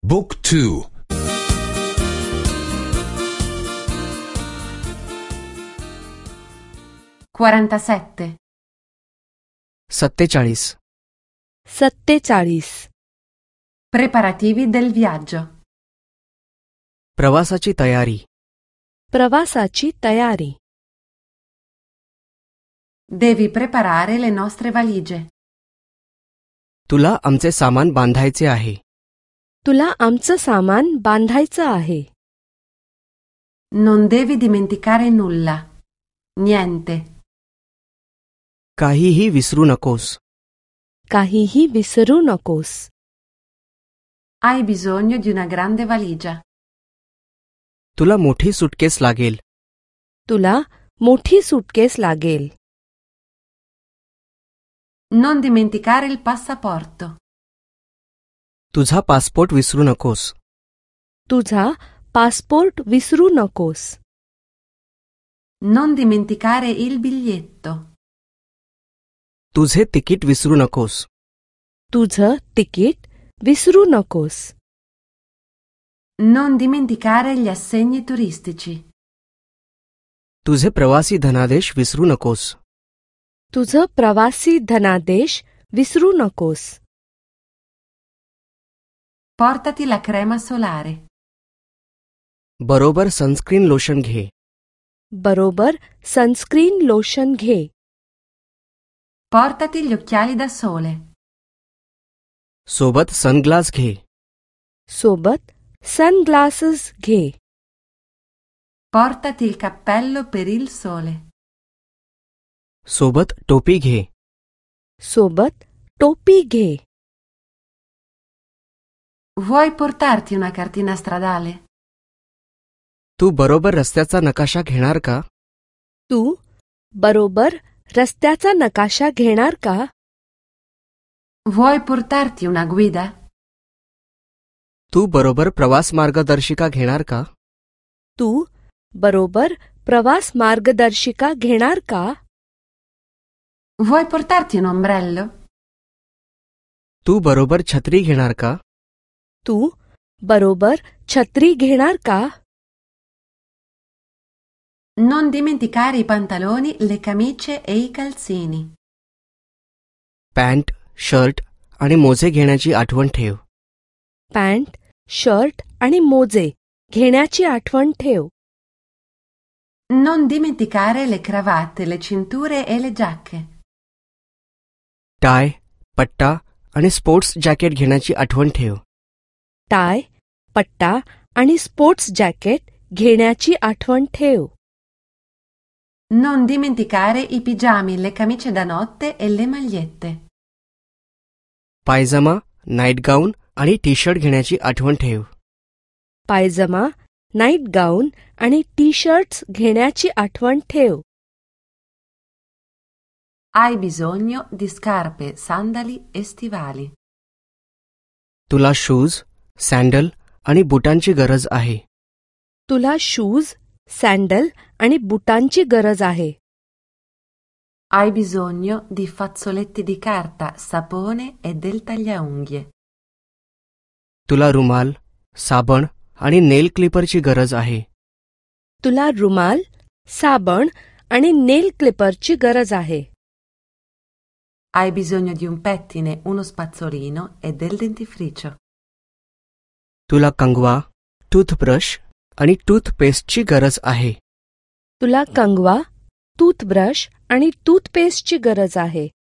Book 2. 47. 47. 47. Preparativi del viaggio. प्रवासाची तयारी. प्रवासाची तयारी. Devi preparare le nostre valigie. तुला आमचे सामान बांधायचे आहे. तुला आमचं सामान बांधायचं आहे. Non devi dimenticare nulla. Niente. काहीही विसरू नकोस. काहीही विसरू नकोस. Hai bisogno di una grande valigia. तुला मोठी सुटकेस लागेल. तुला मोठी सुटकेस लागेल. Non dimenticare il passaporto. तुझा पासपोर्ट विसरू नकोस. तुझा पासपोर्ट विसरू नकोस. Non dimenticare il biglietto. तुझे तिकीट विसरू नकोस. तुझं तिकीट विसरू नकोस. Non dimenticare gli assegni turistici. तुझे प्रवासी धनादेश विसरू नकोस. तुझं प्रवासी धनादेश विसरू नकोस. Portati la crema solare. बरोबर सनस्क्रीन लोशन घे. बरोबर सनस्क्रीन लोशन घे. Portati gli occhiali da sole. सोबत सनग्लास घे. सोबत सनग्लासेस घे. Portati il cappello per il sole. सोबत टोपी घे. सोबत टोपी घे. Vuoi portarti una cartina stradale? तू बरोबर रस्त्याचा नकाशा घेणार का? तू बरोबर रस्त्याचा नकाशा घेणार का? Vuoi portarti una guida? तू बरोबर प्रवास मार्गदर्शिका घेणार का? तू बरोबर प्रवास मार्गदर्शिका घेणार का? Vuoi portarti un ombrello? तू बरोबर छत्री घेणार का? तू बरोबर छत्री घेणार का? Non dimenticare i pantaloni, le camicie e i calzini. Pant, shirt आणि मोजे घेण्याची आठवण ठेव. पॅन्ट, शर्ट आणि मोजे घेण्याची आठवण ठेव. Non dimenticare le cravatte, le cinture e le giacche. Tie, पट्टा आणि स्पोर्ट्स जॅकेट घेण्याची आठवण ठेव. टाय, पट्टा आणि स्पोर्ट्स जॅकेट घेण्याची आठवण ठेव. Non dimenticare i pigiami, le camicie da notte e le magliette. Pyjama, night gown आणि टी शर्ट घेण्याची आठवण ठेव. पायजमा, नाईट गाऊन आणि टी शर्ट्स घेण्याची आठवण ठेव. Hai bisogno di scarpe, sandali e stivali. तुला शूज, सँडल आणि बुटांची गरज आहे. तुला शूज, सँडल आणि बुटांची गरज आहे. Hai bisogno di fazzoletti di carta, sapone e del tagliaunghie. तुला रुमाल, साबण आणि नेल क्लिपरची गरज आहे. तुला रुमाल, साबण आणि नेल क्लिपरची गरज आहे. Hai bisogno di un pettine, uno spazzolino e del dentifricio. तुला कंगवा, टूथब्रश आणि टूथपेस्टची गरज आहे. तुला कंगवा, टूथब्रश आणि टूथपेस्टची गरज आहे.